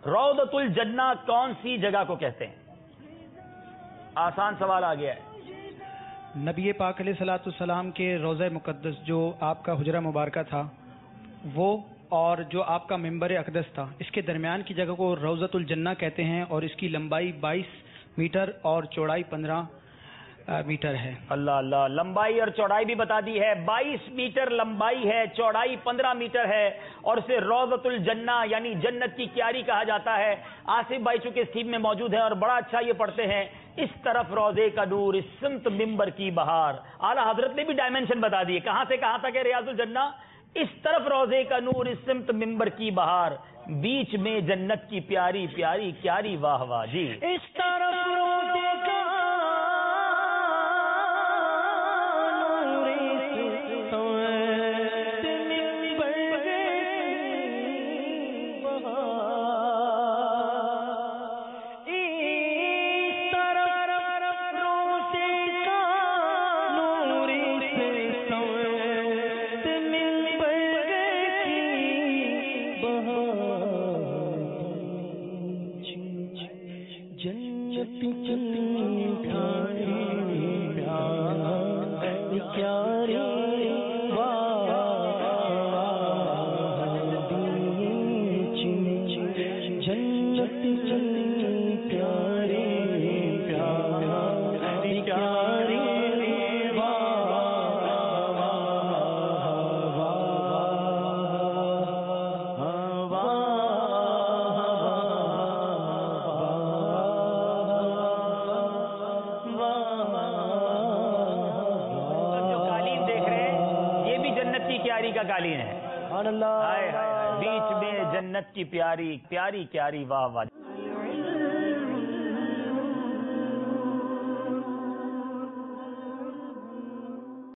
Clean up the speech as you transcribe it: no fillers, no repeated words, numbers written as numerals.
روضۃ الجنہ کون سی جگہ کو کہتے ہیں؟ آسان سوال آ گیا ہے۔ نبی پاک علیہ الصلوۃ والسلام کے روضہ مقدس جو آپ کا حجرہ مبارکہ تھا وہ، اور جو آپ کا ممبر اقدس تھا، اس کے درمیان کی جگہ کو روضۃ الجنہ کہتے ہیں، اور اس کی لمبائی 22 میٹر اور چوڑائی 15 میٹر ہے۔ اللہ اللہ، لمبائی اور چوڑائی بھی بتا دی ہے۔ 22 میٹر لمبائی ہے، چوڑائی 15 میٹر ہے، اور اسے روضۃ الجنہ یعنی جنت کی کیاری کہا جاتا ہے۔ آصف بھائی چونکہ اس ٹیم میں موجود ہیں اور بڑا اچھا یہ پڑھتے ہیں، اس طرف روضے کا نور، اس سمت ممبر کی بہار۔ اعلیٰ حضرت نے بھی ڈائمنشن بتا دیے، کہاں سے کہاں تک ہے ریاض الجنہ؟ اس طرف روضے کا نور، اس سمت ممبر کی بہار، بیچ میں جنت کی پیاری پیاری کیاری، واہ واہ جی۔ اس طرف روضے کا کا قالین ہے، بیچ میں جنت کی پیاری پیاری کیاری، واہ واہ۔